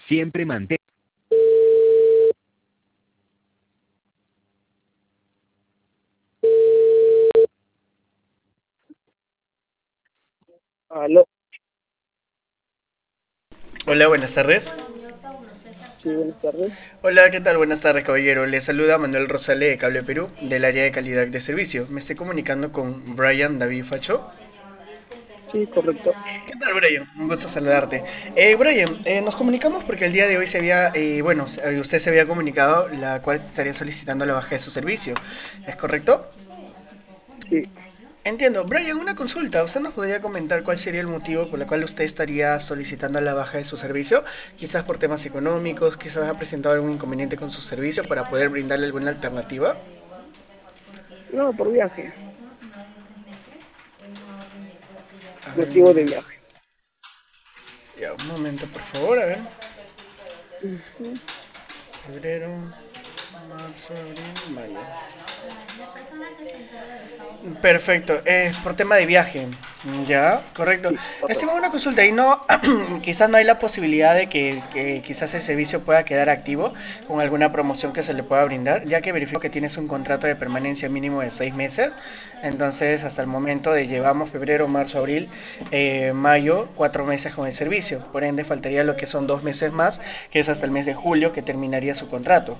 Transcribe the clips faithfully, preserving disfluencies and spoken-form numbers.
Siempre mantén. Aló, Hola, buenas tardes. sí, buenas tardes. Hola, ¿qué tal? Buenas tardes, caballero. Le saluda Manuel Rosale de Cable Perú, del área de calidad de servicio. Me estoy comunicando con Brian David Facho. Sí, correcto. ¿Qué tal, Brian? Un gusto saludarte. Eh, Brian, eh, nos comunicamos porque el día de hoy se había, eh, bueno, se- usted se había comunicado, la cual estaría solicitando la baja de su servicio. ¿Es correcto? Sí, Entiendo. Brian, una consulta. ¿Usted nos podría comentar cuál sería el motivo por el cual usted estaría solicitando la baja de su servicio? Quizás por temas económicos, quizás ha presentado algún inconveniente con su servicio para poder brindarle alguna alternativa. no, por viaje, A ver, un motivo de momento. viaje. Ya, un momento, por favor, a ver. Ujú. Febrero, marzo, abril, mayo. Perfecto, es por tema de viaje. Ya, correcto. Sí, Estimado, correcto. una consulta, y no, quizás no hay la posibilidad de que, que quizás el servicio pueda quedar activo con alguna promoción que se le pueda brindar, ya que verifico que tienes un contrato de permanencia mínimo de seis meses. Entonces, hasta el momento de llevamos febrero, marzo, abril, eh, mayo, cuatro meses con el servicio. Por ende, faltaría lo que son dos meses más, que es hasta el mes de julio que terminaría su contrato.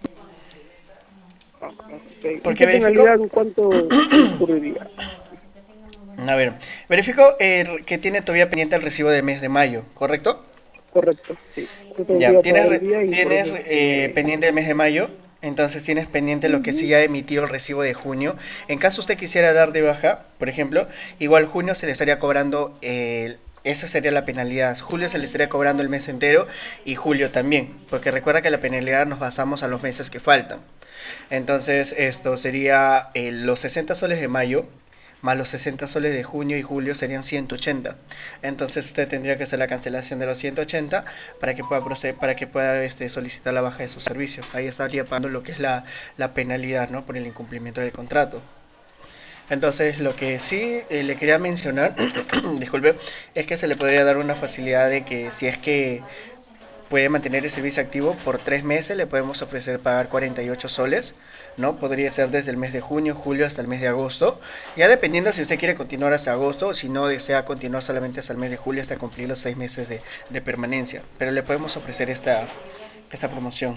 Ah, ok. ¿Y Porque qué verifico, penalidad en cuánto incurriría? a ver, verifico eh, que tiene todavía pendiente el recibo del mes de mayo, ¿correcto? Correcto, sí. Entonces Ya, iba a pagar tienes, hoy re- día y por tienes eso eh, quería... pendiente el mes de mayo, entonces tienes pendiente lo que sí Ujú. ya emitió el recibo de junio. En caso usted quisiera dar de baja, por ejemplo, igual junio se le estaría cobrando, eh, esa sería la penalidad. Julio se le estaría cobrando el mes entero y julio también, porque recuerda que la penalidad nos basamos a los meses que faltan. Entonces esto sería eh, los sesenta soles de mayo más los sesenta soles de junio y julio serían ciento ochenta. Entonces usted tendría que hacer la cancelación de los ciento ochenta para que pueda proceder, para que pueda este, solicitar la baja de su servicio. Ahí estaría pagando lo que es la, la penalidad, ¿no? Por el incumplimiento del contrato. Entonces, lo que sí eh, le quería mencionar, disculpe, es que se le podría dar una facilidad de que si es que puede mantener el servicio activo por tres meses, le podemos ofrecer pagar cuarenta y ocho soles, ¿no? Podría ser desde el mes de junio, julio hasta el mes de agosto, ya dependiendo si usted quiere continuar hasta agosto o si no desea continuar solamente hasta el mes de julio hasta cumplir los seis meses de, de permanencia. Pero le podemos ofrecer esta, esta promoción.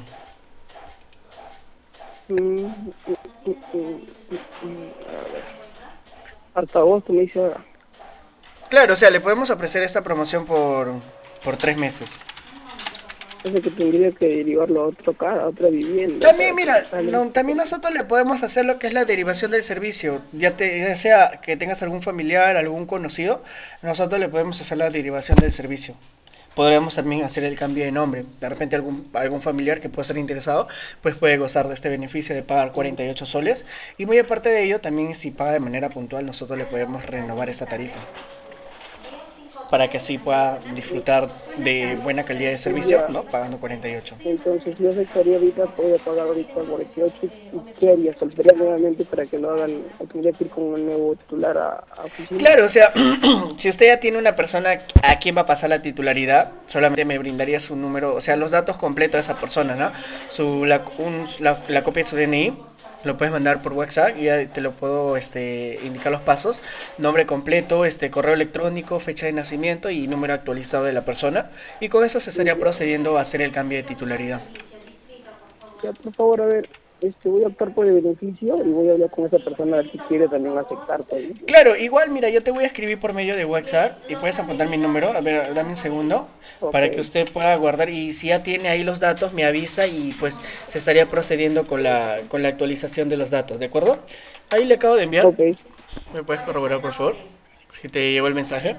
Mm, mm, mm, mm, mm, mm. A ver, hasta agosto me dice ahora. Claro, o sea, le podemos ofrecer esta promoción por, por tres meses. O sea que tendría que derivarlo a otro cara, a otra vivienda También, para que me mira, salga un no, poco también más. nosotros le podemos hacer lo que es la derivación del servicio. Ya, te, ya sea que tengas algún familiar, algún conocido, nosotros le podemos hacer la derivación del servicio. Podríamos también hacer el cambio de nombre. De repente algún, algún familiar que pueda estar interesado, pues puede gozar de este beneficio de pagar cuarenta y ocho soles. Y muy aparte de ello, también si paga de manera puntual, nosotros le podemos renovar esta tarifa para que así pueda disfrutar de buena calidad de servicio, Ya. ¿no? Pagando cuarenta y ocho. Entonces, si yo aceptaría ahorita, podría pagar ahorita cuarenta y ocho. ¿Y ocho. ¿Y qué haría? ¿Soltaría nuevamente para que lo hagan? ¿O tendría que ir con un nuevo titular a, a oficina? Claro, o sea, si usted ya tiene una persona a quien va a pasar la titularidad, solamente me brindaría su número, o sea, los datos completos de esa persona, ¿no? Su, la, un- la, la copia de su D N I, lo puedes mandar por WhatsApp y ya te lo puedo este, indicar los pasos. Nombre completo, este, correo electrónico, fecha de nacimiento y número actualizado de la persona. Y con eso se estaría Ya, procediendo a hacer el cambio de titularidad. ya, por favor, a ver, este, voy a optar por el beneficio y voy a hablar con esa persona a ver si quiere también aceptar, pues, ¿no? Claro, igual, mira, yo te voy a escribir por medio de WhatsApp y puedes apuntar mi número. A ver, dame un segundo Ok, para que usted pueda guardar y si ya tiene ahí los datos, me avisa y pues se estaría procediendo con la, con la actualización de los datos, ¿de acuerdo? Ahí le acabo de enviar. ok. ¿Me puedes corroborar, por favor? Si te llegó el mensaje.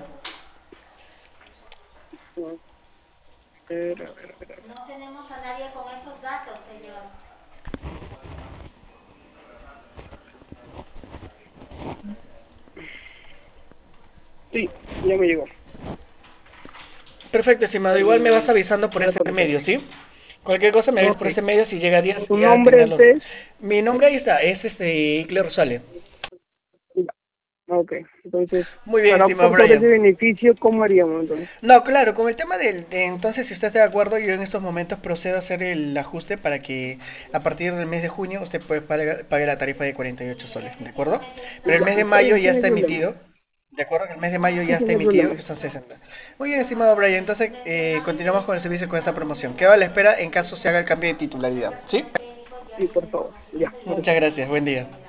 A ver, a ver, a ver, a ver. No tenemos a nadie con esos datos, señor. Sí, ya me llegó. Perfecto, estimado. Igual me vas Eh, avisando por ya ese contesté. medio, ¿sí? Cualquier cosa me avisas Ok. por ese medio si llega a días ¿Tu ya nombre tenerlos. es? Mi nombre ahí está, es este Icle Rosales. Ok, entonces, Muy bien, para estimado optar por ese Brian. beneficio, ¿cómo haríamos entonces? No, claro, con el tema del, de, entonces, si usted está de acuerdo, yo en estos momentos procedo a hacer el ajuste para que a partir del mes de junio usted puede pagar, pague la tarifa de cuarenta y ocho soles, ¿de acuerdo? Pero el Ya, mes de está mayo bien, sí, ya no hay está problema. emitido, ¿de acuerdo? El mes de mayo Sí, ya sí, está no hay emitido problema. y son sesenta. Muy bien, estimado Brian, entonces eh, continuamos con el servicio con esta promoción. Quedo a la espera en caso se haga el cambio de titularidad, ¿sí? Sí, por favor. Ya, Muchas gracias. gracias, buen día.